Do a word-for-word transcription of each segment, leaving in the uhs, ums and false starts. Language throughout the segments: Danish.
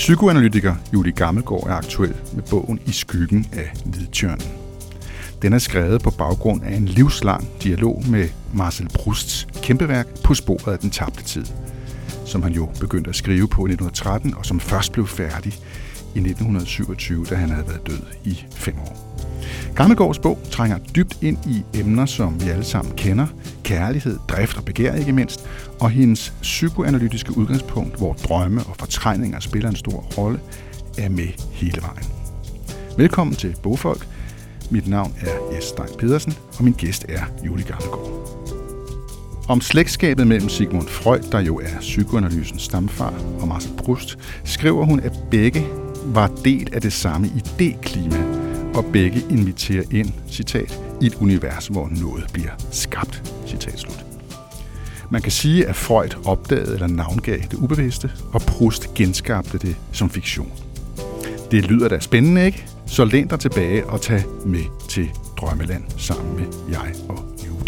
Psykoanalytiker Judy Gammelgaard er aktuel med bogen I skyggen af Hvidtjørnen. Den er skrevet på baggrund af en livslang dialog med Marcel Prousts kæmpeværk På sporet af den tabte tid, som han jo begyndte at skrive på i nitten tretten, og som først blev færdig i nitten syvogtyve, da han havde været død i fem år. Gammelgaards bog trænger dybt ind i emner, som vi alle sammen kender: kærlighed, drift og begær ikke mindst, og hendes psykoanalytiske udgangspunkt, hvor drømme og fortrængninger spiller en stor rolle, er med hele vejen. Velkommen til Bogfolk. Mit navn er Jes Stein Pedersen, og min gæst er Judy Gammelgaard. Om slægtskabet mellem Sigmund Freud, der jo er psykoanalysens stamfar, og Marcel Proust, skriver hun, at begge var del af det samme idéklima, og begge inviterer ind, citat, i et univers, hvor noget bliver skabt, citat slut. Man kan sige, at Freud opdagede eller navngav det ubevidste, og Proust genskabte det som fiktion. Det lyder da spændende, ikke? Så læn dig tilbage og tag med til Drømmeland sammen med jeg og Judy.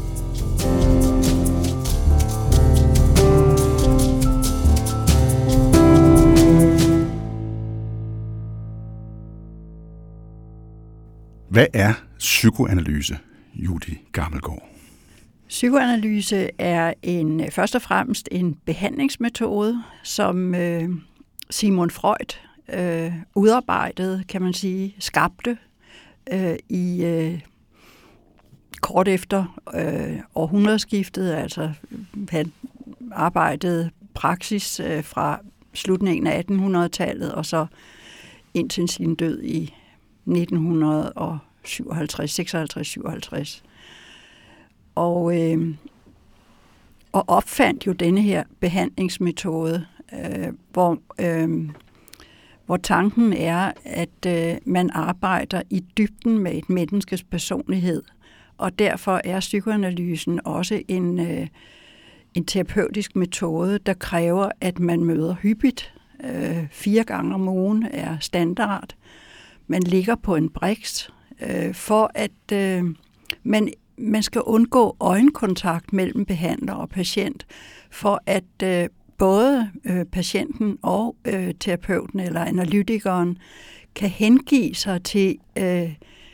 Hvad er psykoanalyse, Judy Gammelgaard? Psykoanalyse er en, først og fremmest en behandlingsmetode, som øh, Sigmund Freud øh, udarbejdede, kan man sige, skabte øh, i øh, kort efter øh, århundredeskiftet. Altså han arbejdede praksis øh, fra slutningen af attenhundredetallet og så indtil sin død i nitten syvoghalvtreds, seksoghalvtreds syvoghalvtreds. Og, øh, og opfandt jo denne her behandlingsmetode, øh, hvor, øh, hvor tanken er, at øh, man arbejder i dybden med et menneskes personlighed, og derfor er psykoanalysen også en, øh, en terapeutisk metode, der kræver, at man møder hyppigt. Øh, fire gange om ugen er standard. Man ligger på en briks, øh, for at øh, man, man skal undgå øjenkontakt mellem behandler og patient, for at øh, både øh, patienten og øh, terapeuten eller analytikeren kan hengive sig til øh,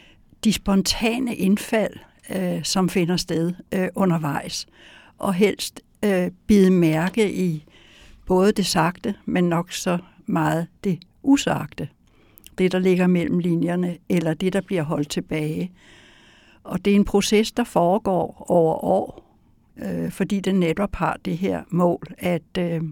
de spontane indfald, øh, som finder sted øh, undervejs, og helst øh, bide mærke i både det sagte, men nok så meget det usagte. Det, der ligger mellem linjerne, eller det, der bliver holdt tilbage. Og det er en proces, der foregår over år, øh, fordi den netop har det her mål, at, øh,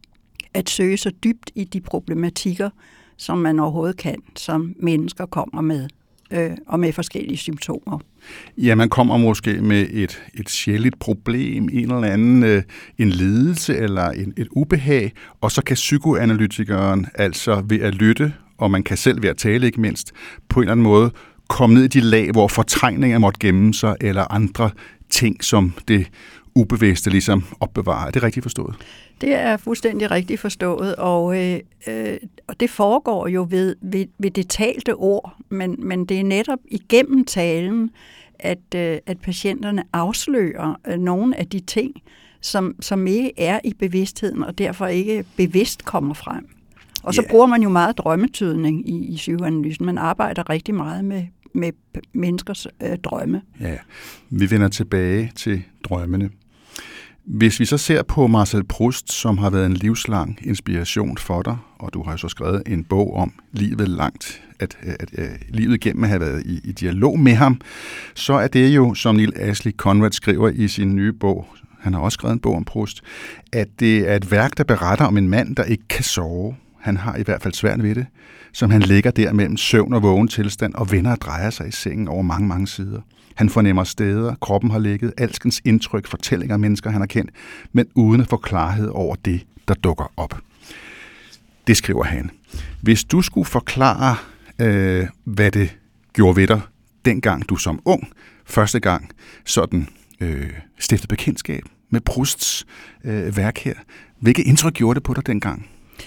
at søge så dybt i de problematikker, som man overhovedet kan, som mennesker kommer med, øh, og med forskellige symptomer. Ja, man kommer måske med et, et sjældent problem, en eller anden øh, en lidelse eller en, et ubehag, og så kan psykoanalytikeren altså ved at lytte, og man kan selv ved at tale ikke mindst, på en eller anden måde komme ned i de lag, hvor fortrængninger måtte gemme sig, eller andre ting, som det ubevidste ligesom opbevarer. Er det rigtigt forstået? Det er fuldstændig rigtigt forstået, og, øh, øh, og det foregår jo ved, ved, ved det talte ord, men, men det er netop igennem talen, at, øh, at patienterne afslører øh, nogle af de ting, som, som ikke er i bevidstheden, og derfor ikke bevidst kommer frem. Og så yeah. bruger man jo meget drømmetydning i, i psykoanalysen. Man arbejder rigtig meget med, med menneskers øh, drømme. Ja, vi vender tilbage til drømmene. Hvis vi så ser på Marcel Proust, som har været en livslang inspiration for dig, og du har jo så skrevet en bog om livet langt, at, at, at, at livet igennem har været i, i dialog med ham, så er det jo, som Neil Ashley Conrad skriver i sin nye bog, han har også skrevet en bog om Proust, at det er et værk, der beretter om en mand, der ikke kan sove. Han har i hvert fald svært ved det, som han ligger der mellem søvn og vågen tilstand og vender og drejer sig i sengen over mange, mange sider. Han fornemmer steder, kroppen har ligget, alskens indtryk, fortællinger af mennesker, han har kendt, men uden at få klarhed over det, der dukker op. Det skriver han. Hvis du skulle forklare, øh, hvad det gjorde ved dig, dengang du som ung, første gang sådan øh, stiftede bekendtskab med Prousts øh, værk her, hvilket indtryk gjorde det på dig dengang?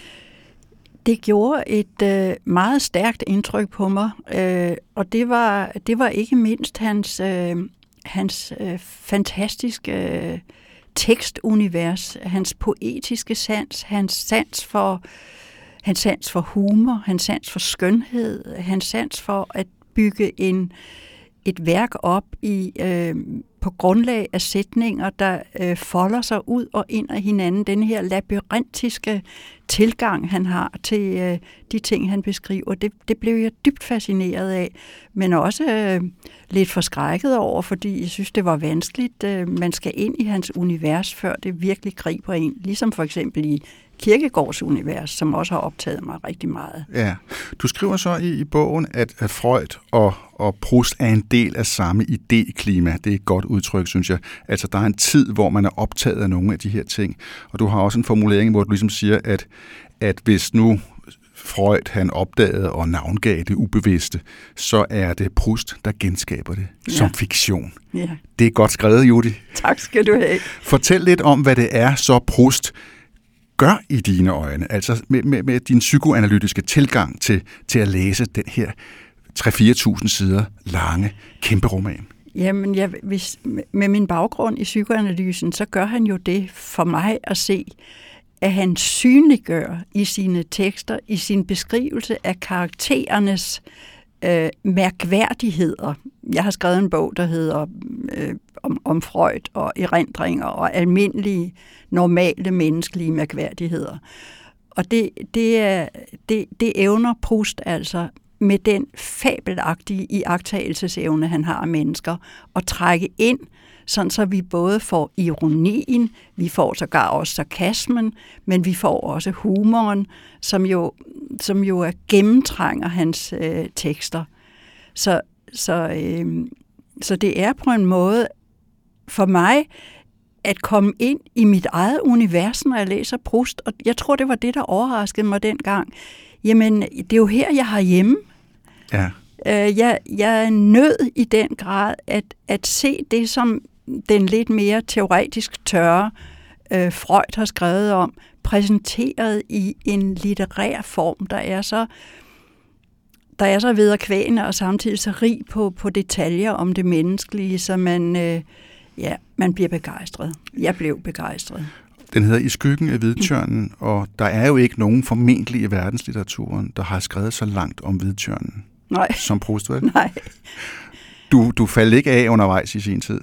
Det gjorde et øh, meget stærkt indtryk på mig, øh, og det var, det var ikke mindst hans, øh, hans øh, fantastiske øh, tekstunivers, hans poetiske sans, hans sans for hans sans for humor, hans sans for skønhed, hans sans for at bygge en, et værk op i, øh, på grundlag af sætninger, der øh, folder sig ud og ind af hinanden. Den her labyrintiske tilgang, han har til øh, de ting, han beskriver, det, det blev jeg dybt fascineret af, men også øh, lidt forskrækket over, fordi jeg synes, det var vanskeligt. Øh, man skal ind i hans univers, før det virkelig griber en, ligesom for eksempel i Kierkegaards univers, som også har optaget mig rigtig meget. Ja, du skriver så i, i bogen, at, at Freud og, og Proust er en del af samme idéklima. Det er et godt udtryk, synes jeg. Altså, der er en tid, hvor man er optaget af nogle af de her ting. Og du har også en formulering, hvor du ligesom siger, at, at hvis nu Freud han opdagede og navngav det ubevidste, så er det Proust, der genskaber det ja. som fiktion. Ja. Det er godt skrevet, Judy. Tak skal du have. Fortæl lidt om, hvad det er, så Proust gør i dine øjne, altså med, med, med din psykoanalytiske tilgang til, til at læse den her tre til fire tusind sider lange, kæmpe roman. Jamen, jeg, hvis, med min baggrund i psykoanalysen, så gør han jo det for mig at se, at han synliggør i sine tekster, i sin beskrivelse af karakterernes øh, mærkværdigheder. Jeg har skrevet en bog, der hedder øh, om, om Freud og erindringer og almindelige, normale menneskelige mærkværdigheder. Og det, det, er, det, det evner Proust altså med den fabelagtige iagttagelsesevne, han har af mennesker, at trække ind, sådan så vi både får ironien, vi får sågar også sarkasmen, men vi får også humoren, som jo, som jo er gennemtrænger hans øh, tekster. Så, så, øh, så det er på en måde for mig at komme ind i mit eget univers, når jeg læser Proust, og jeg tror, det var det, der overraskede mig dengang. Jamen, det er jo her, jeg har hjemme. Ja. Jeg, jeg er nødt i den grad at, at se det, som den lidt mere teoretisk tørre øh, Freud har skrevet om, præsenteret i en litterær form, der er så der er så vederkvægende og samtidig så rig på, på detaljer om det menneskelige, så man, øh, ja, man bliver begejstret. Jeg blev begejstret. Den hedder I skyggen af hvidtjørnen, mm. og der er jo ikke nogen formentlig i verdenslitteraturen, der har skrevet så langt om hvidtjørnen. Nej. Som Proust, vel? Nej. Du, du faldt ikke af undervejs i sin tid?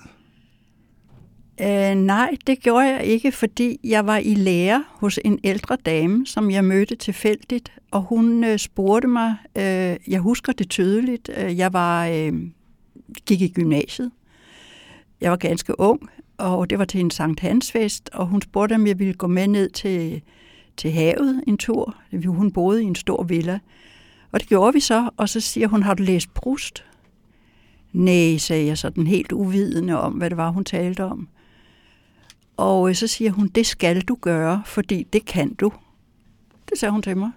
Øh, nej, det gjorde jeg ikke, fordi jeg var i lære hos en ældre dame, som jeg mødte tilfældigt, og hun øh, spurgte mig, øh, jeg husker det tydeligt, øh, jeg var, øh, gik i gymnasiet, jeg var ganske ung, og det var til en Sankt Hans fest, og hun spurgte, om jeg ville gå med ned til, til havet en tur. Hun boede i en stor villa, og det gjorde vi så, og så siger hun, har du læst Proust? Nej, sagde jeg sådan helt uvidende om, hvad det var, hun talte om. Og så siger hun, det skal du gøre, fordi det kan du. Det sagde hun til mig.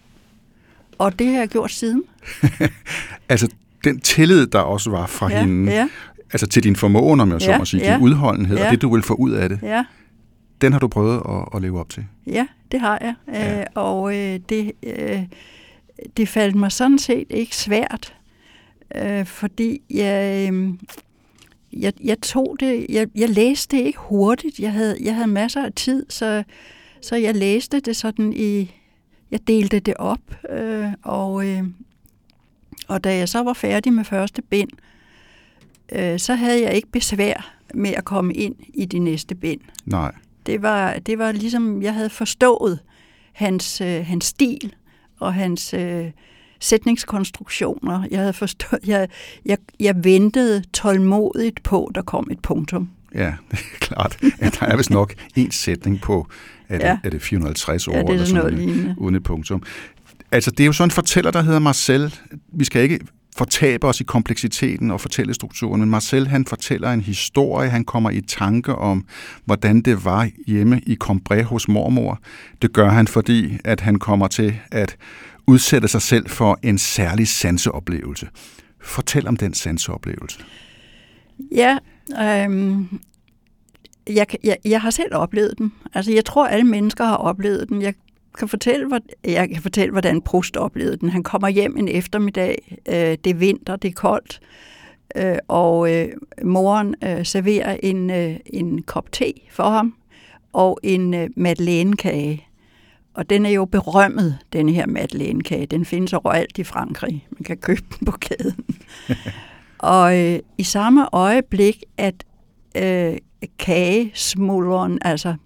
Og det har jeg gjort siden. Altså, den tillid, der også var fra ja, hende, ja. altså til din formåen, om jeg så ja, må sige, ja. din udholdenhed, ja. og det, du vil få ud af det, ja. den har du prøvet at, at leve op til. Ja, det har jeg. Ja. Øh, og øh, det, øh, det faldt mig sådan set ikke svært, øh, fordi jeg... Øh, Jeg, jeg tog det, jeg, jeg læste det ikke hurtigt. Jeg havde, jeg havde masser af tid, så, så jeg læste det sådan i, jeg delte det op, øh, og, øh, og da jeg så var færdig med første bind, øh, så havde jeg ikke besvær med at komme ind i de næste bind. Nej. Det var, det var ligesom, jeg havde forstået hans, øh, hans stil og hans øh, sætningskonstruktioner. Jeg havde forstået, jeg, jeg, jeg ventede tålmodigt på, der kom et punktum. Ja, det er klart. Ja, der er vist nok en sætning på, er det, ja. er det fire hundrede og halvtreds ord, ja, det er eller sådan noget, uden et punktum. Altså, det er jo sådan en fortæller, der hedder Marcel. Vi skal ikke fortabe os i kompleksiteten og fortællestrukturen, men Marcel, han fortæller en historie, han kommer i tanke om, hvordan det var hjemme i Cambrai hos mormor. Det gør han, fordi at han kommer til at udsætte sig selv for en særlig sanseoplevelse. Fortæl om den sanseoplevelse. Ja, øhm, jeg, jeg, jeg har selv oplevet den. Altså, jeg tror, alle mennesker har oplevet den. Jeg kan fortælle, hvor, jeg kan fortælle, hvordan Proust oplevede den. Han kommer hjem en eftermiddag. Øh, det er vinter, det er koldt. Øh, og øh, moren øh, serverer en, øh, en kop te for ham og en øh, madeleinekage. og den er jo berømmet, denne her Madeleine-kage. Den findes overalt i Frankrig. Man kan købe den på kæden. Og øh, i samme øjeblik, at øh, kagesmulderen altså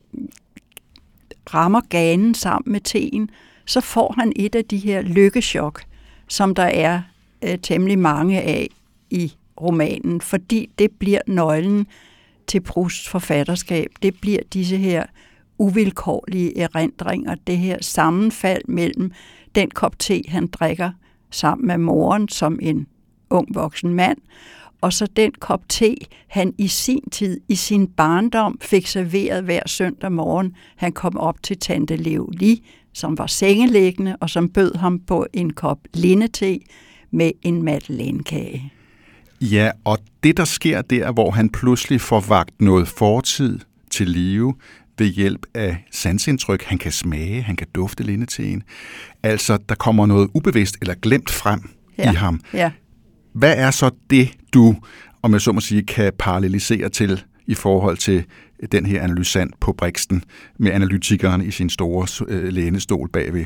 rammer ganen sammen med teen, så får han et af de her lykkechok, som der er øh, temmelig mange af i romanen, fordi det bliver nøglen til Prousts forfatterskab. Det bliver disse her uvilkårlige erindringer, det her sammenfald mellem den kop te, han drikker sammen med moren som en ung voksen mand, og så den kop te, han i sin tid, i sin barndom, fik serveret hver søndag morgen. Han kom op til tante Leolie, som var sengeliggende, og som bød ham på en kop lindete med en Madeleine-kage. Ja, og det, der sker der, hvor han pludselig får vagt noget fortid til live ved hjælp af sansindtryk. Han kan smage, han kan dufte lindeteen. Altså, der kommer noget ubevidst eller glemt frem ja. i ham. Ja. Hvad er så det, du, om jeg så må sige, kan parallelisere til i forhold til den her analysant på Brixton med analytikeren i sin store øh, lænestol bagved?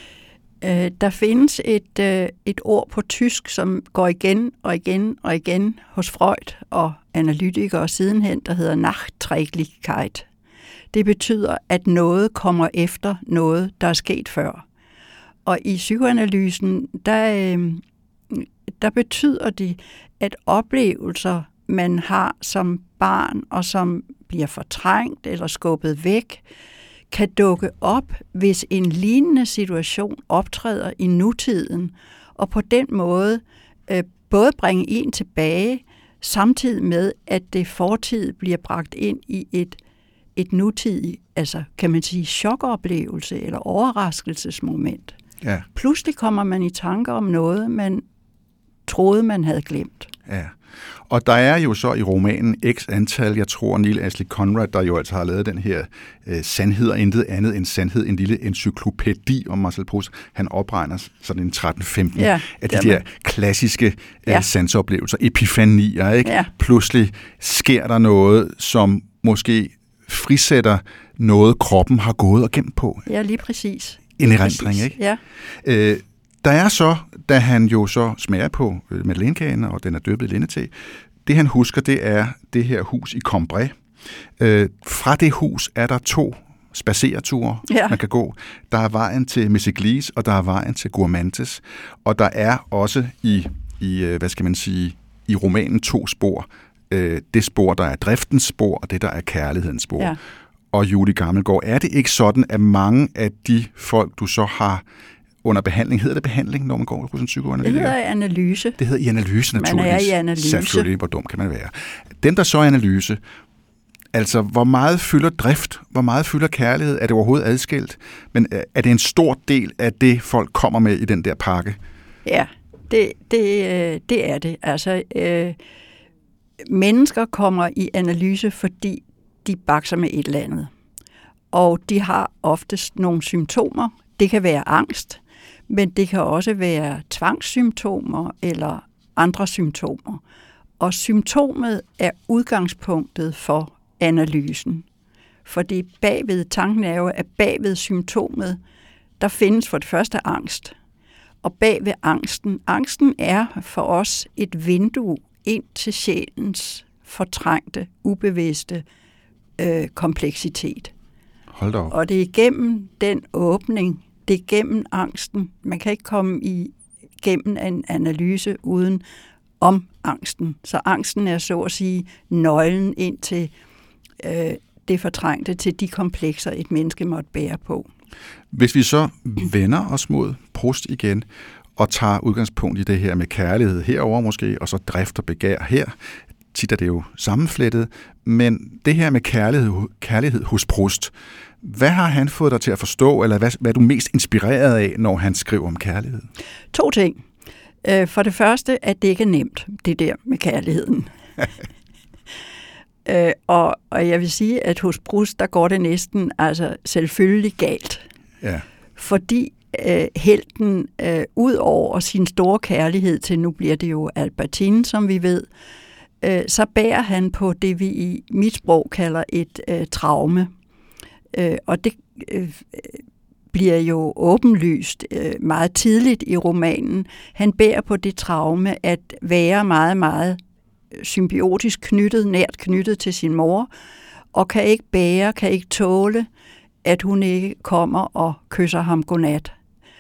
Øh, der findes et, øh, et ord på tysk, som går igen og igen og igen hos Freud og analytikere sidenhen, der hedder Nachträglichkeit. Det betyder, at noget kommer efter noget, der er sket før. Og i psykoanalysen, der, øh, der betyder det, at oplevelser, man har som barn, og som bliver fortrængt eller skubbet væk, kan dukke op, hvis en lignende situation optræder i nutiden, og på den måde øh, både bringe en tilbage, samtidig med, at det fortid bliver bragt ind i et, et nutidigt, altså kan man sige, chokoplevelse eller overraskelsesmoment. Ja. Pludselig kommer man i tanker om noget, man troede, man havde glemt. Ja. Og der er jo så i romanen x antal, jeg tror Neil Ashley Conrad, der jo altså har lavet den her øh, sandhed og intet andet end sandhed, en lille encyklopædi om Marcel Proust. Han opregner sådan en tretten femten ja, af de jamen. der klassiske øh, ja. sansoplevelser, epifanier, ikke? Ja. Pludselig sker der noget, som måske frisætter noget, kroppen har gået og gemt på. Ja, lige præcis. En erindring, ikke? Ja. Øh, Der er så, da han jo så smager på Madeleine-kagen, og den er døbet i lindete, det han husker, det er det her hus i Cambrai. Øh, fra det hus er der to spacereture, ja. man kan gå. Der er vejen til Méséglise, og der er vejen til Gourmantes. Og der er også i, i hvad skal man sige, i romanen to spor. Øh, det spor, der er driftens spor, og det, der er kærlighedens spor. Ja. Og Julie Gammelgaard, er det ikke sådan, at mange af de folk, du så har under behandling, hedder det behandling, når man går hos en psykoanalytiker? Det hedder analyse. Det hedder i analyse, naturligvis. Man er i analyse. Selvfølgelig, hvor dum kan man være. Den, der så er analyse, altså, hvor meget fylder drift? Hvor meget fylder kærlighed? Er det overhovedet adskilt? Men er det en stor del af det, folk kommer med i den der pakke? Ja, det, det, det er det. Altså, øh, mennesker kommer i analyse, fordi de bakser med et eller andet. Og de har oftest nogle symptomer. Det kan være angst, men det kan også være tvangssymptomer eller andre symptomer. Og symptomet er udgangspunktet for analysen. Fordi bagved, tanken er jo, at bagved symptomet, der findes for det første angst. Og bagved angsten, angsten er for os et vindue ind til sjælens fortrængte, ubevidste øh, kompleksitet. Hold da op. Og det er igennem den åbning, det er gennem angsten. Man kan ikke komme igennem en analyse uden om angsten. Så angsten er så at sige nøglen ind til øh, det fortrængte, til de komplekser, et menneske måtte bære på. Hvis vi så vender os mod Proust igen, og tager udgangspunkt i det her med kærlighed herover måske, og så drift og begær her, tit er det jo sammenflettet, men det her med kærlighed, kærlighed hos Proust, hvad har han fået dig til at forstå, eller hvad, hvad er du mest inspireret af, når han skriver om kærlighed? To ting. For det første, at det ikke er nemt, det der med kærligheden. og, og jeg vil sige, at hos Proust, der går det næsten altså selvfølgelig galt. Ja. Fordi øh, helten, øh, ud over sin store kærlighed til, nu bliver det jo Albertine, som vi ved, øh, så bærer han på det, vi i mit sprog kalder et øh, traume. Øh, og det, øh, bliver jo åbenlyst øh, meget tidligt i romanen. Han bærer på det traume at være meget, meget symbiotisk knyttet, nært knyttet til sin mor, og kan ikke bære, kan ikke tåle, at hun ikke kommer og kysser ham godnat.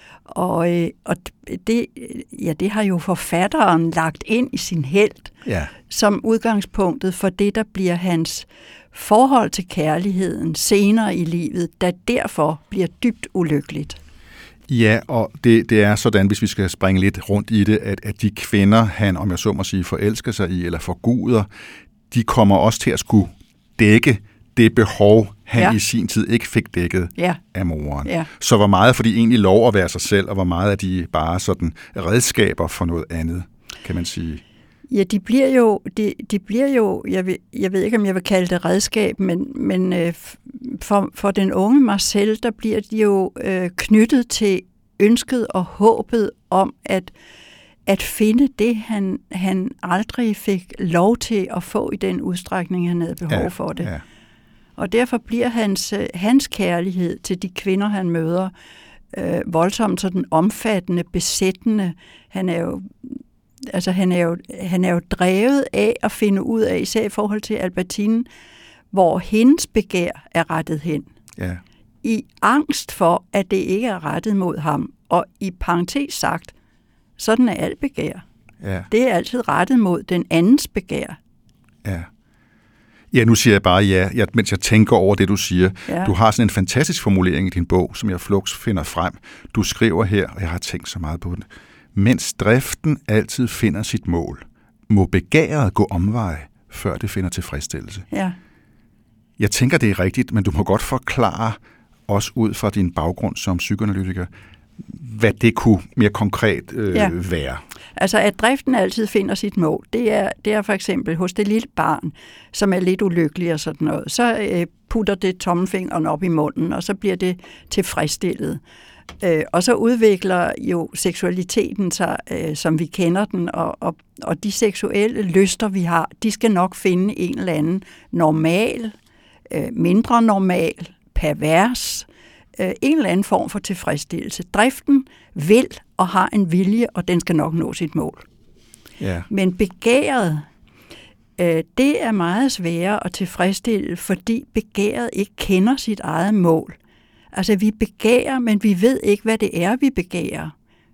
Og, øh, og det, ja, det har jo forfatteren lagt ind i sin helt, ja. som udgangspunktet for det, der bliver hans forhold til kærligheden senere i livet, der derfor bliver dybt ulykkeligt. Ja, og det, det er sådan, hvis vi skal springe lidt rundt i det, at, at de kvinder, han, om jeg så må sige, forelsker sig i eller forguder, de kommer også til at skulle dække det behov, han ja. i sin tid ikke fik dækket ja. af moren. Ja. Så hvor meget får de egentlig lov at være sig selv, og hvor meget er de bare sådan redskaber for noget andet, kan man sige? Ja, de bliver jo, de, de bliver jo jeg, ved, jeg ved ikke, om jeg vil kalde det redskab, men, men øh, for, for den unge Marcel, der bliver de jo øh, knyttet til ønsket og håbet om at, at finde det, han, han aldrig fik lov til at få i den udstrækning, han havde behov ja, for det. Ja. Og derfor bliver hans, hans kærlighed til de kvinder, han møder, øh, voldsomt sådan omfattende, besættende. Han er jo Altså, han er, jo, han er jo drevet af at finde ud af, især i forhold til Albertine, hvor hendes begær er rettet hen. Ja. I angst for, at det ikke er rettet mod ham. Og i parentes sagt, sådan er alt begær. Ja. Det er altid rettet mod den andens begær. Ja. Ja, nu siger jeg bare ja, jeg, mens jeg tænker over det, du siger. Ja. Du har sådan en fantastisk formulering i din bog, som jeg fluks finder frem. Du skriver her, og jeg har tænkt så meget på den. Mens driften altid finder sit mål, må begæret gå omvej, før det finder tilfredsstillelse. Ja. Jeg tænker, det er rigtigt, men du må godt forklare, også ud fra din baggrund som psykoanalytiker, hvad det kunne mere konkret øh, ja. være. Altså, at driften altid finder sit mål, det er, det er for eksempel hos det lille barn, som er lidt ulykkelig og sådan noget. Så øh, putter det tommelfingeren op i munden, og så bliver det tilfredsstillet. Øh, og så udvikler jo seksualiteten sig, øh, som vi kender den, og, og, og de seksuelle lyster, vi har, de skal nok finde en eller anden normal, øh, mindre normal, pervers, øh, en eller anden form for tilfredsstillelse. Driften vil og har en vilje, og den skal nok nå sit mål. Ja. Men begæret, øh, det er meget sværere at tilfredsstille, fordi begæret ikke kender sit eget mål. Altså, vi begærer, men vi ved ikke, hvad det er, vi begærer.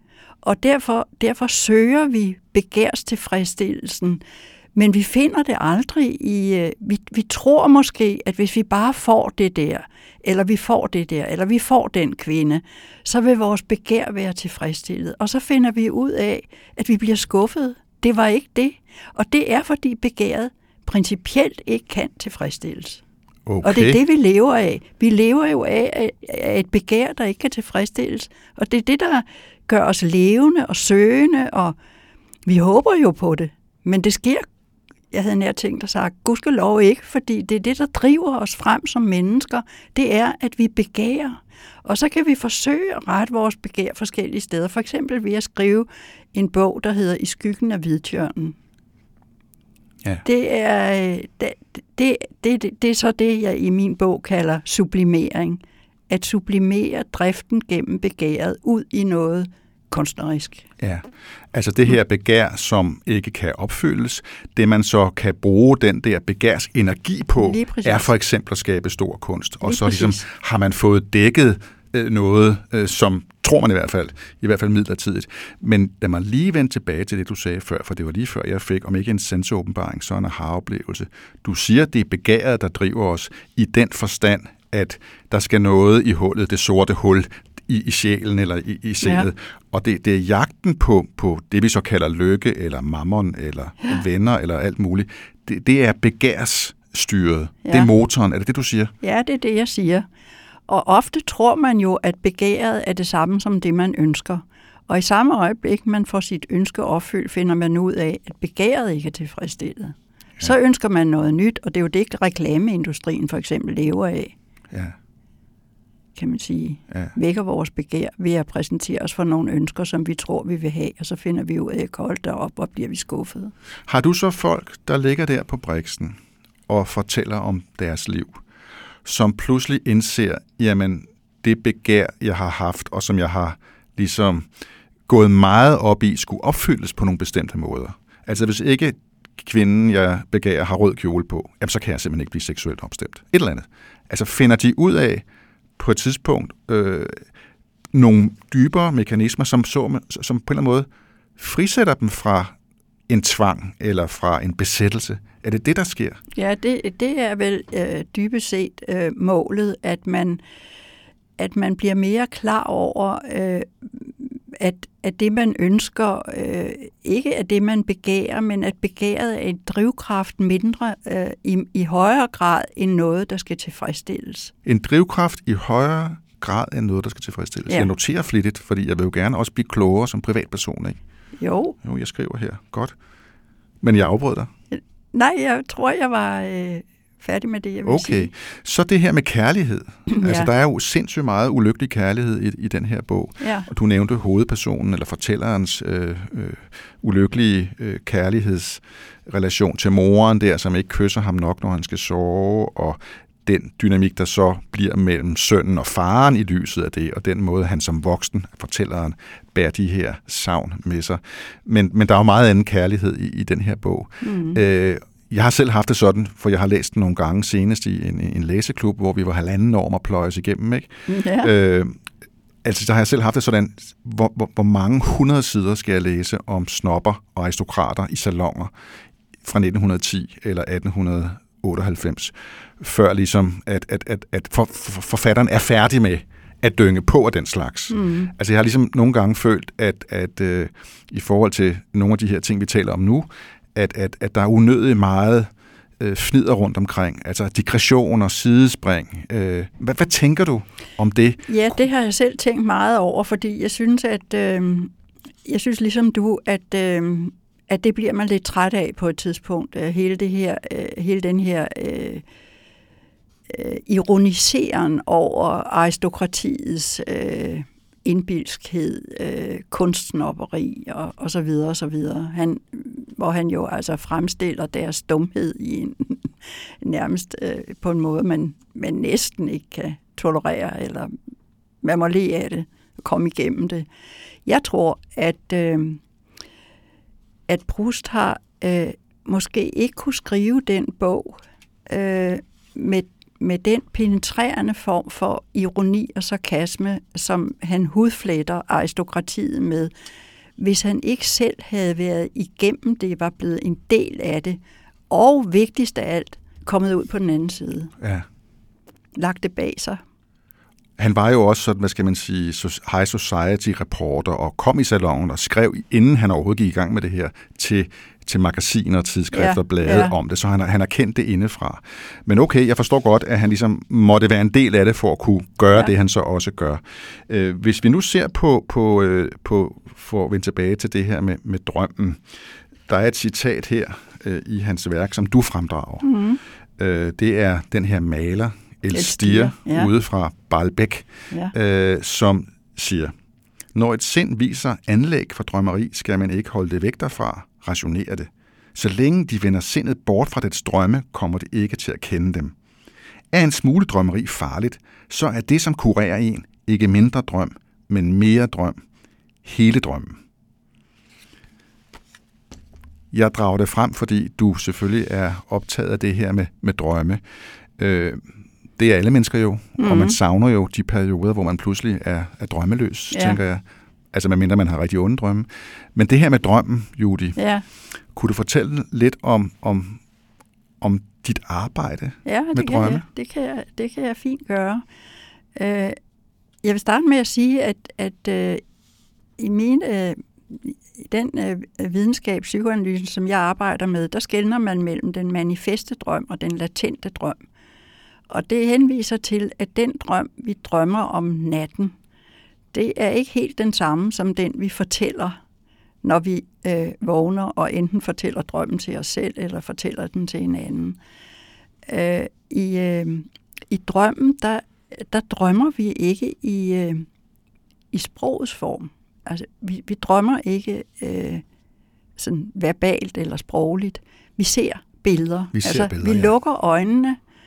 Og derfor, derfor søger vi begærstilfredsstillelsen, men vi finder det aldrig i... Vi, vi tror måske, at hvis vi bare får det der, eller vi får det der, eller vi får den kvinde, så vil vores begær være tilfredsstillet. Og så finder vi ud af, at vi bliver skuffet. Det var ikke det. Og det er, fordi begæret principielt ikke kan tilfredsstilles. Okay. Og det er det, vi lever af. Vi lever jo af, af et begær, der ikke kan tilfredsstilles. Og det er det, der gør os levende og søgende, og vi håber jo på det. Men det sker, jeg havde nær tænkt at sige, gudskelov ikke, fordi det er det, der driver os frem som mennesker. Det er, at vi begærer. Og så kan vi forsøge at rette vores begær forskellige steder. For eksempel ved at skrive en bog, der hedder I skyggen af hvidtjørnen. Ja. Det er, det, det, det, det er så det, jeg i min bog kalder sublimering. At sublimere driften gennem begæret ud i noget kunstnerisk. Ja, altså det her begær, som ikke kan opfyldes, det man så kan bruge den der begærs energi på, er for eksempel at skabe stor kunst. Og Lige så ligesom har man fået dækket øh, noget, øh, som tror man i hvert fald, i hvert fald midlertidigt. Men lad mig lige vende tilbage til det, du sagde før, for det var lige før, jeg fik, om ikke en sanseåbenbaring, så en aha-oplevelse. Du siger, det er begæret, der driver os i den forstand, at der skal noget i hullet, det sorte hul, i, i sjælen eller i, i sindet. Ja. Og det, det er jagten på, på det, vi så kalder lykke, eller mammon, eller ja. venner, eller alt muligt. Det, det er begærsstyret. Ja. Det er motoren. Er det det, du siger? Ja, det er det, jeg siger. Og ofte tror man jo, at begæret er det samme som det, man ønsker. Og i samme øjeblik, man får sit ønske opfyldt, finder man ud af, at begæret ikke er tilfredsstillet. Ja. Så ønsker man noget nyt, og det er jo det, reklameindustrien for eksempel lever af. Ja. Kan man sige, ja. vækker vores begær ved at præsentere os for nogle ønsker, som vi tror, vi vil have, og så finder vi ud af, at koldt derop, og bliver vi skuffede. Har du så folk, der ligger der på Brixen og fortæller om deres liv, som pludselig indser, jamen, det begær, jeg har haft, og som jeg har ligesom gået meget op i, skulle opfyldes på nogle bestemte måder. Altså hvis ikke kvinden, jeg begærer, har rød kjole på, jamen, så kan jeg simpelthen ikke blive seksuelt opstemt. Et eller andet. Altså finder de ud af på et tidspunkt øh, nogle dybere mekanismer, som, så, som på en eller anden måde frisætter dem fra en tvang eller fra en besættelse. Er det det, der sker? Ja, det, det er vel øh, dybest set øh, målet, at man, at man bliver mere klar over, øh, at, at det, man ønsker, øh, ikke er det, man begærer, men at begæret er en drivkraft mindre øh, i, i højere grad end noget, der skal tilfredsstilles. En drivkraft i højere grad end noget, der skal tilfredsstilles. Ja. Jeg noterer flittigt, fordi jeg vil jo gerne også blive klogere som privatperson, ikke? Jo. Jo, jeg skriver her. Godt. Men jeg afbrød dig. Nej, jeg tror, jeg var øh, færdig med det, jeg ville okay. sige. Så det her med kærlighed. Ja. Altså, der er jo sindssygt meget ulykkelig kærlighed i, i den her bog. Ja. Og du nævnte hovedpersonen, eller fortællerens øh, øh, ulykkelige øh, kærlighedsrelation til moren der, som ikke kysser ham nok, når han skal sove, og den dynamik, der så bliver mellem sønnen og faren i lyset af det, og den måde, han som voksen, fortælleren, bærer de her savn med sig. Men, men der er jo meget anden kærlighed i, i den her bog. Mm. Øh, jeg har selv haft det sådan, for jeg har læst den nogle gange senest i en, en læseklub, hvor vi var halvanden år om at pløje os igennem, ikke? Ja. Øh, altså, der har jeg selv haft det sådan, hvor, hvor, hvor mange hundrede sider skal jeg læse om snopper og aristokrater i salonger fra nitten ti eller atten otteoghalvfems, før ligesom, at, at, at, at for, for, forfatteren er færdig med at dynge på af den slags. Mm. Altså jeg har ligesom nogle gange følt, at, at øh, i forhold til nogle af de her ting, vi taler om nu, at, at, at der er unødigt meget øh, fnider rundt omkring, altså digressioner, sidespring. Øh, hvad, hvad tænker du om det? Ja, det har jeg selv tænkt meget over, fordi jeg synes, at øh, jeg synes ligesom du, at øh, at det bliver man lidt træt af på et tidspunkt. Hele det her, hele den her øh, øh, ironiseren over aristokratiets øh, indbilskhed, øh, kunstsnobberi og, og så videre og så videre. Han, hvor han jo altså fremstiller deres dumhed i en nærmest øh, på en måde, man, man næsten ikke kan tolerere, eller man må le af det og komme igennem det. Jeg tror, at øh, at Proust har øh, måske ikke kunne skrive den bog øh, med, med den penetrerende form for ironi og sarkasme, som han hudfletter aristokratiet med, hvis han ikke selv havde været igennem det, var blevet en del af det, og vigtigst af alt, kommet ud på den anden side. Ja. Lagt det bag sig. Han var jo også sådan, hvad skal man sige, high society reporter, og kom i salonen og skrev, inden han overhovedet gik i gang med det her, til, til magasiner, tidsskrifter, ja, blade ja. om det, så han, han har kendt det indefra. Men okay, jeg forstår godt, at han ligesom måtte være en del af det, for at kunne gøre ja. det, han så også gør. Øh, hvis vi nu ser på, på, øh, på, for at vende tilbage til det her med, med drømmen, der er et citat her øh, i hans værk, som du fremdrager. Mm-hmm. Øh, det er den her maler, Elstier, ja. ude fra Balbec, ja. øh, som siger, når et sind viser anlæg for drømmeri, skal man ikke holde det væk derfra, rationere det. Så længe de vender sindet bort fra dets drømme, kommer det ikke til at kende dem. Er en smule drømmeri farligt, så er det, som kurerer en, ikke mindre drøm, men mere drøm. Hele drømmen. Jeg drager det frem, fordi du selvfølgelig er optaget af det her med, med drømme. Øh, Det er alle mennesker jo, mm-hmm. og man savner jo de perioder, hvor man pludselig er, er drømmeløs, ja. tænker jeg. Altså medmindre man har rigtig onde drømme. Men det her med drømmen, Judy, ja. kunne du fortælle lidt om, om, om dit arbejde ja, med det drømme? Ja, det kan jeg, det kan jeg fint gøre. Uh, jeg vil starte med at sige, at, at uh, i min, uh, i den uh, videnskab, psykoanalysen, som jeg arbejder med, der skelner man mellem den manifeste drøm og den latente drøm. Og det henviser til, at den drøm, vi drømmer om natten, det er ikke helt den samme som den, vi fortæller, når vi øh, vågner og enten fortæller drømmen til os selv, eller fortæller den til en anden. Øh, i, øh, I drømmen, der, der drømmer vi ikke i, øh, i sprogets form. Altså, vi, vi drømmer ikke øh, sådan verbalt eller sprogligt. Vi ser billeder. Vi ser altså, billeder, vi ja. lukker øjnene,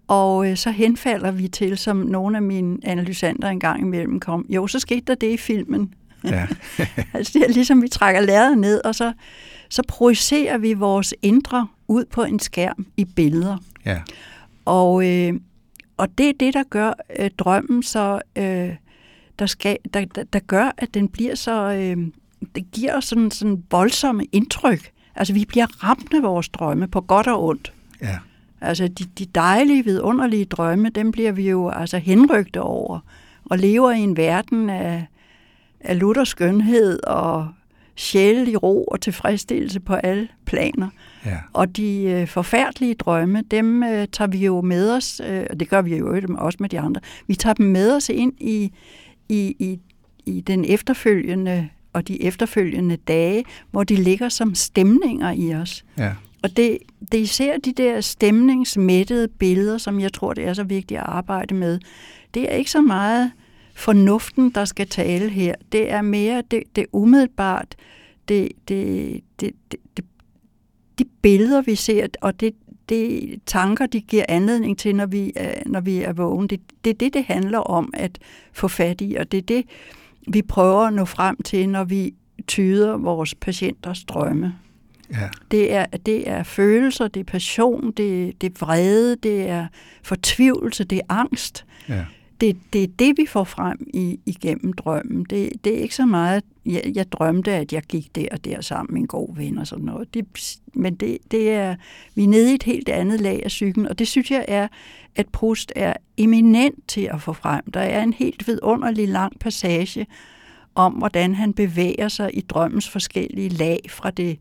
Og øh, så henfalder vi til, som nogle af mine analysanter engang imellem kom, jo, så skete der det i filmen. Ja. Altså det er ligesom, vi trækker lærredet ned, og så, så projicerer vi vores indre ud på en skærm i billeder. Ja. Og, øh, og det er det, der gør øh, drømmen så, øh, der, skal, der, der, der gør, at den bliver så, øh, det giver os sådan, sådan voldsomme indtryk. Altså vi bliver ramt af vores drømme på godt og ondt. Ja. Altså de, de dejlige, vidunderlige drømme, dem bliver vi jo altså henrygte over, og lever i en verden af, af lutter skønhed og sjælelig ro og tilfredsstillelse på alle planer. Ja. Og de øh, forfærdelige drømme, dem øh, tager vi jo med os, øh, og det gør vi jo også med de andre, vi tager dem med os ind i, i, i, i den efterfølgende og de efterfølgende dage, hvor de ligger som stemninger i os. Ja. Og det, det er især de der stemningsmættede billeder, som jeg tror, det er så vigtigt at arbejde med. Det er ikke så meget fornuften, der skal tale her. Det er mere det, det umiddelbart, det, det, det, det, det, de billeder, vi ser, og det, det tanker, de giver anledning til, når vi er, når vi er vågne. Det, det er det, det handler om at få fat i, og det er det, vi prøver at nå frem til, når vi tyder vores patienters drømme. Ja. Det er, det er følelser, det er passion, det, det er vrede, det er fortvivlelse, det er angst. Ja. Det, det er det, vi får frem i, igennem drømmen. Det, det er ikke så meget, jeg, jeg drømte, at jeg gik der og der sammen med en god ven og sådan noget. Det, men det, det er, vi er nede i et helt andet lag af psyken, og det synes jeg er, at Proust er eminent til at få frem. Der er en helt vidunderlig lang passage om, hvordan han bevæger sig i drømmens forskellige lag fra det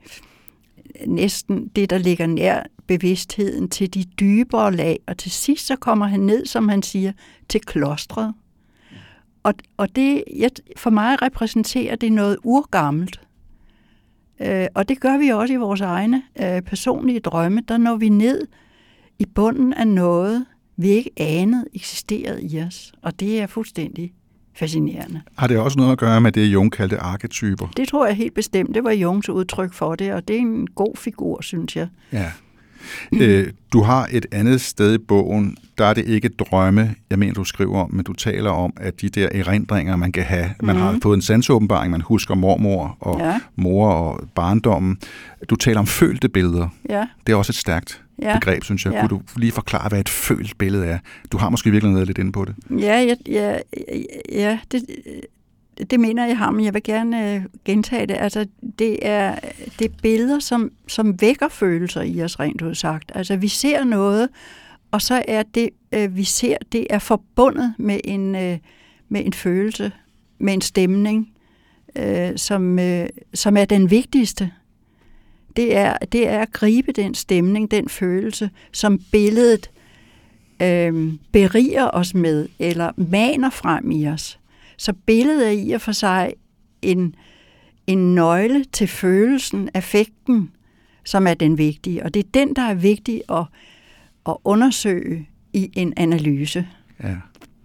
næsten det, der ligger nær bevidstheden, til de dybere lag, og til sidst så kommer han ned, som han siger, til klostret. Og, og det, for mig repræsenterer det noget urgammelt. Øh, og det gør vi også i vores egne øh, personlige drømme. Der når vi ned i bunden af noget, vi ikke anede eksisterede i os. Og det er fuldstændig fascinerende. Har det også noget at gøre med det, Jung kaldte arketyper? Det tror jeg helt bestemt. Det var Jungs udtryk for det, og det er en god figur, synes jeg. Ja. Øh, du har et andet sted i bogen, der er det ikke drømme, jeg mener, du skriver om, men du taler om, at de der erindringer, man kan have, man mm-hmm. har fået en sansåbenbaring, man husker mormor og ja. mor og barndommen. Du taler om følte billeder. Ja. Det er også et stærkt ja. begreb, synes jeg. Ja. Kunne du lige forklare, hvad et følt billede er? Du har måske virkelig været lidt inde på det. Ja, ja, ja, ja det, det mener jeg har, men jeg vil gerne øh, gentage det. Altså, det er, det er billeder, som, som vækker følelser i os, rent udsagt. Altså, vi ser noget, og så er det, øh, vi ser, det er forbundet med en, øh, med en følelse, med en stemning, øh, som, øh, som er den vigtigste. Det er, det er at gribe den stemning, den følelse, som billedet øh, beriger os med, eller maner frem i os. Så billedet er i og for sig en, en nøgle til følelsen, affekten, som er den vigtige. Og det er den, der er vigtig at, at undersøge i en analyse. Ja.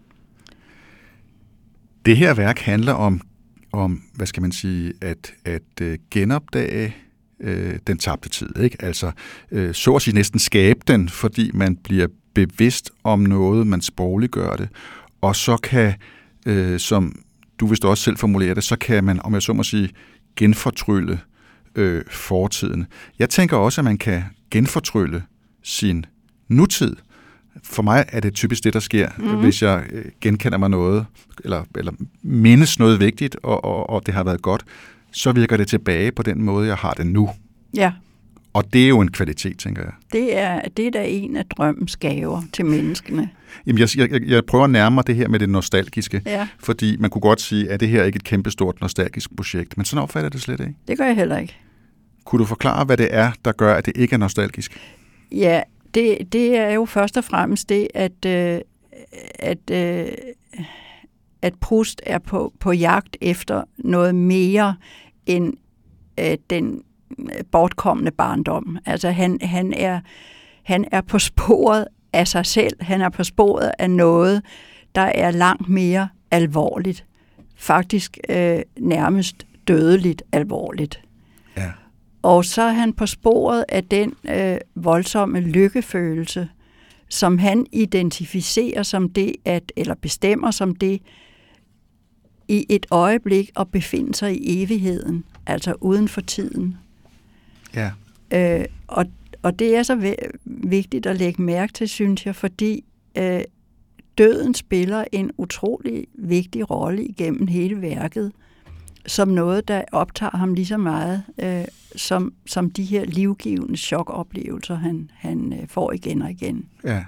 Det her værk handler om, om hvad skal man sige, at, at uh, genopdage uh, den tabte tid. Ikke? Altså, uh, så at sige næsten skabe den, fordi man bliver bevidst om noget, man sprogliggør det, og så kan Øh, som du vist også selv formulerer det, så kan man, om jeg så må sige, genfortrylle øh, fortiden. Jeg tænker også, at man kan genfortrylle sin nutid. For mig er det typisk det, der sker, mm-hmm. hvis jeg øh, genkender mig noget, eller, eller mindes noget vigtigt, og, og, og det har været godt, så virker det tilbage på den måde, jeg har det nu. Ja. Og det er jo en kvalitet, tænker jeg. Det er, det er da en af drømmens gaver til menneskene. Jamen, jeg, jeg, jeg prøver at nærme mig det her med det nostalgiske, ja. Fordi man kunne godt sige, at det her ikke er et kæmpestort nostalgisk projekt, men sådan opfatter det slet ikke. Det gør jeg heller ikke. Kunne du forklare, hvad det er, der gør, at det ikke er nostalgisk? Ja, det, det er jo først og fremmest det, at, øh, at, øh, at Proust er på, på jagt efter noget mere end øh, den bortkomne barndom. Altså han, han, er, han er på sporet af sig selv. Han er på sporet af noget, der er langt mere alvorligt. Faktisk øh, nærmest dødeligt alvorligt. Ja. Og så er han på sporet af den øh, voldsomme lykkefølelse, som han identificerer som det, at, eller bestemmer som det, i et øjeblik at befinde sig i evigheden, altså uden for tiden. Ja. Øh, og, og det er så vigtigt at lægge mærke til, synes jeg, fordi øh, døden spiller en utrolig vigtig rolle igennem hele værket, som noget, der optager ham lige så meget, øh, som, som de her livgivende chokoplevelser, han, han øh, får igen og igen. Ja.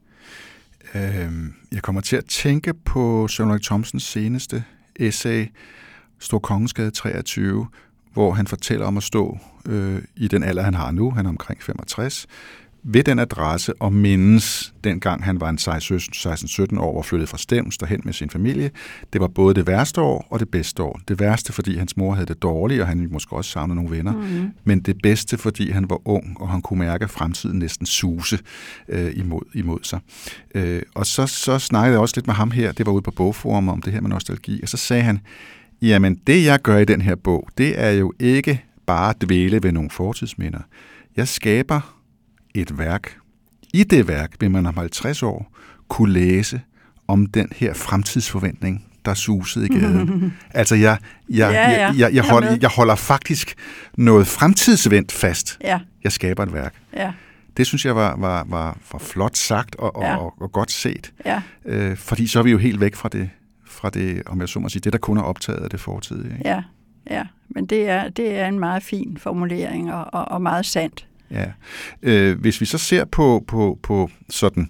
Øh, jeg kommer til at tænke på Søren Ulrik Thomsens seneste essay, Stor Kongensgade treogtyve, hvor han fortæller om at stå øh, i den alder, han har nu, han er omkring femogtres, ved den adresse og mindes dengang han var en seksten sytten år og flyttede fra Stevns derhen med sin familie. Det var både det værste år og det bedste år. Det værste, fordi hans mor havde det dårligt, og han måske også savnede nogle venner. Mm-hmm. Men det bedste, fordi han var ung, og han kunne mærke fremtiden næsten suse øh, imod, imod sig. Øh, og så, så snakkede jeg også lidt med ham her, det var ude på Bogforum om det her med nostalgi, og så sagde han, jamen det jeg gør i den her bog, det er jo ikke bare at dvæle ved nogle fortidsminder. Jeg skaber et værk. I det værk vil man om halvtreds år kunne læse om den her fremtidsforventning, der susede i gaden. Altså, jeg, jeg, ja, ja. jeg, jeg, jeg, hold, jeg holder faktisk noget fremtidsvendt fast. Ja. Jeg skaber et værk. Ja. Det synes jeg var, var, var, var flot sagt og, ja. og, og godt set. Ja. Øh, fordi så er vi jo helt væk fra det, fra det, om jeg så må sige, det, der kun er optaget af det fortidige. Ikke? Ja, ja. Men det er, det er en meget fin formulering og, og, og meget sandt. Ja. Øh, hvis vi så ser på, på, på sådan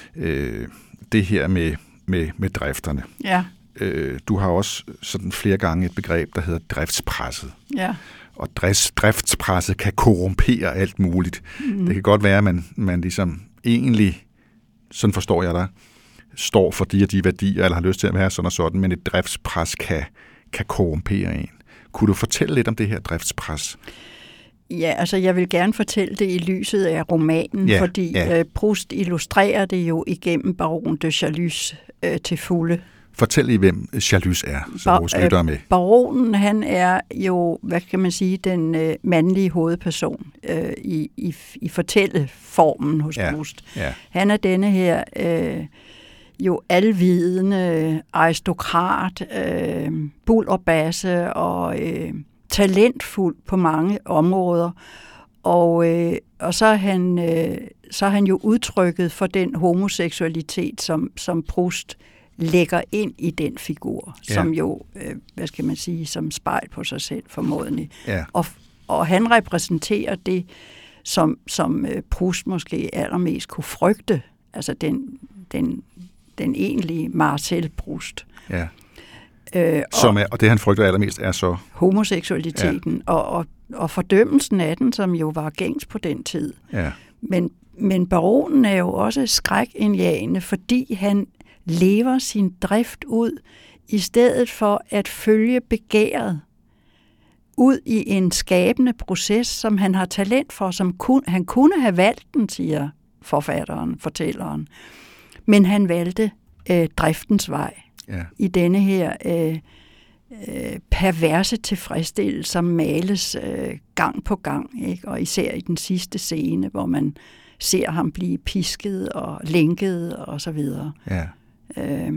øh, det her med, med, med drifterne. Ja. Øh, du har også sådan flere gange et begreb, der hedder driftspresset. Ja. Og drifts, driftspresset kan korrumpere alt muligt. Mm. Det kan godt være, at man, man ligesom egentlig, sådan forstår jeg dig, står for de og de værdier, eller har lyst til at være sådan og sådan, men et driftspres kan, kan korrumpere en. Kunne du fortælle lidt om det her driftspres? Ja, altså jeg vil gerne fortælle det i lyset af romanen, yeah, fordi yeah. Øh, Proust illustrerer det jo igennem Baron de Chalus øh, til fulde. Fortæl lige, hvem Chalus er, så Bar- vores lytter med. Baronen, han er jo, hvad kan man sige, den øh, mandlige hovedperson øh, i, i, i fortælleformen hos yeah, Proust. Yeah. Han er denne her øh, jo alvidende aristokrat, øh, buld og basse og øh, talentfuld på mange områder, og, øh, og så, er han, øh, så er han jo udtrykket for den homoseksualitet, som, som Proust lægger ind i den figur, ja. som jo, øh, hvad skal man sige, som spejl på sig selv formodentlig. Ja. Og, og han repræsenterer det, som, som øh, Proust måske allermest kunne frygte, altså den, den, den egentlige Marcel Proust. Ja. Øh, Som er, og det, han frygter allermest, er så homoseksualiteten, ja. og, og, og fordømmelsen af den, som jo var gængs på den tid. Ja. Men, men baronen er jo også skrækindjagende, fordi han lever sin drift ud, i stedet for at følge begæret ud i en skabende proces, som han har talent for, som kun, han kunne have valgt den, siger forfatteren, fortælleren. Men han valgte øh, driftens vej. Ja. I denne her øh, øh, perverse tilfredsstillelse, som males øh, gang på gang, ikke? Og især i den sidste scene, hvor man ser ham blive pisket og lænket og så videre. Ja. Øh,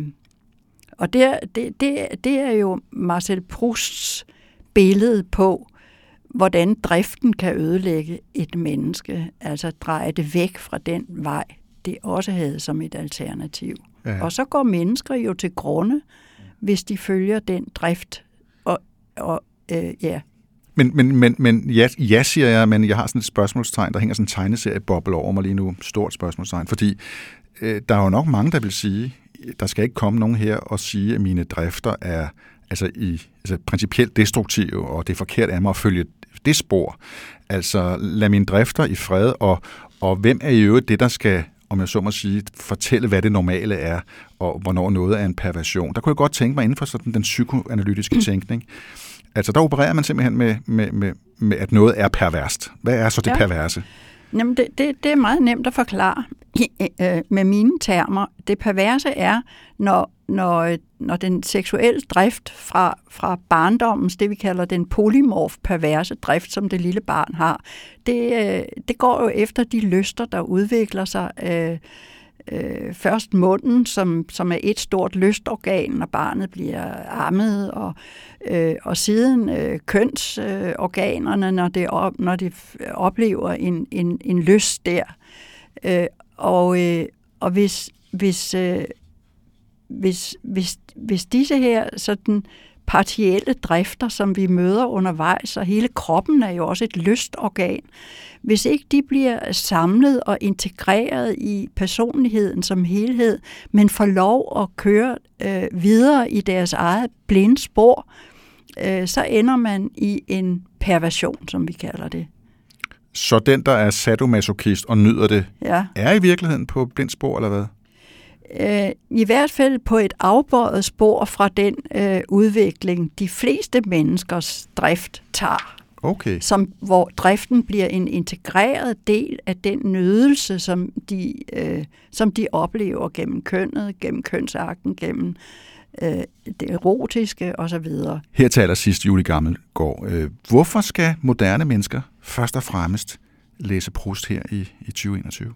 og det, det, det, det er jo Marcel Prousts billede på, hvordan driften kan ødelægge et menneske, altså dreje det væk fra den vej, det også havde som et alternativ. Ja. Og så går mennesker jo til grunde, hvis de følger den drift. Og, og øh, ja. Men, men, men, men ja, ja, siger jeg, men jeg har sådan et spørgsmålstegn, der hænger sådan en tegneserieboble over mig lige nu. Stort spørgsmålstegn, fordi øh, der er jo nok mange, der vil sige, der skal ikke komme nogen her og sige, at mine drifter er altså, i, altså principielt destruktive, og det er forkert af mig at følge det spor. Altså lad mine drifter i fred, og, og hvem er i øvrigt det, der skal, om jeg så må sige, fortælle, hvad det normale er, og hvornår noget er en perversion. Der kunne jeg godt tænke mig inden for sådan den psykoanalytiske tænkning. Altså, der opererer man simpelthen med, med, med, med at noget er perverst. Hvad er så det ja. perverse? Jamen, det, det, det er meget nemt at forklare med mine termer. Det perverse er, når, når, når den seksuelle drift fra, fra barndommens, det vi kalder den polymorf perverse drift, som det lille barn har, det, det går jo efter de lyster, der udvikler sig, øh, øh, først munden, som, som er et stort lystorgan, når barnet bliver ammet, og, øh, og siden øh, kønsorganerne, øh, når, det op, når de oplever en, en, en lyst der. Øh, og, øh, og hvis, hvis, øh, hvis, hvis, hvis disse her sådan partielle drifter, som vi møder undervejs, og hele kroppen er jo også et lystorgan, hvis ikke de bliver samlet og integreret i personligheden som helhed, men får lov at køre øh, videre i deres eget blinde spor, øh, så ender man i en perversion, som vi kalder det. Så den, der er sadomasochist og nyder det, ja. er i virkeligheden på blindt spor, eller hvad? I hvert fald på et afbøjet spor fra den øh, udvikling, de fleste menneskers drift tager. Okay. Som, hvor driften bliver en integreret del af den nydelse, som de, øh, som de oplever gennem kønnet, gennem kønsakten, gennem øh, det erotiske osv. Her til allersidst, Julie Gammelgaard. Øh, hvorfor skal moderne mennesker først og fremmest læse Proust her i, i tyve enogtyve?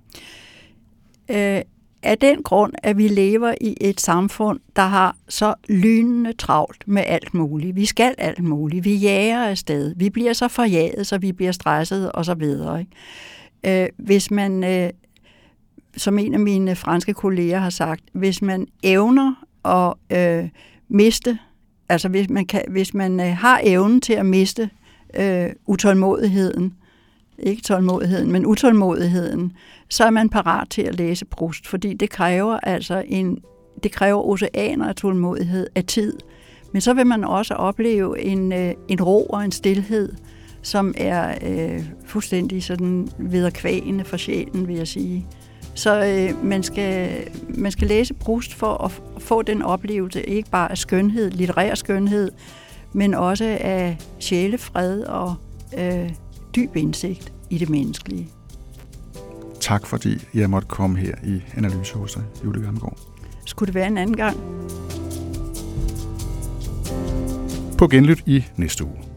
Øh, Af den grund, at vi lever i et samfund, der har så lynende travlt med alt muligt. Vi skal alt muligt. Vi jager afsted. Vi bliver så forjaget, så vi bliver stresset og så videre. Ikke? Øh, hvis man, øh, som en af mine franske kolleger har sagt, hvis man evner at øh, miste, altså hvis man, kan, hvis man øh, har evnen til at miste øh, utålmodigheden, ikke tålmodigheden, men utålmodigheden, så er man parat til at læse Proust, fordi det kræver altså en, det kræver oceaner af tålmodighed, af tid. Men så vil man også opleve en, en ro og en stilhed, som er øh, fuldstændig sådan vederkvægende for sjælen, vil jeg sige. Så øh, man, skal, man skal læse Proust for at få den oplevelse, ikke bare af skønhed, litterær skønhed, men også af sjælefred og øh, dyb indsigt i det menneskelige. Tak fordi jeg måtte komme her i Analyse hos dig, Julie Gammelgaard. Skulle det være en anden gang? På genlyt i næste uge.